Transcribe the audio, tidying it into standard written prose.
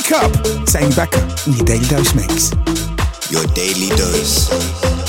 Wake up! Zane Becker in your Daily Dose mix. Your Daily Dose.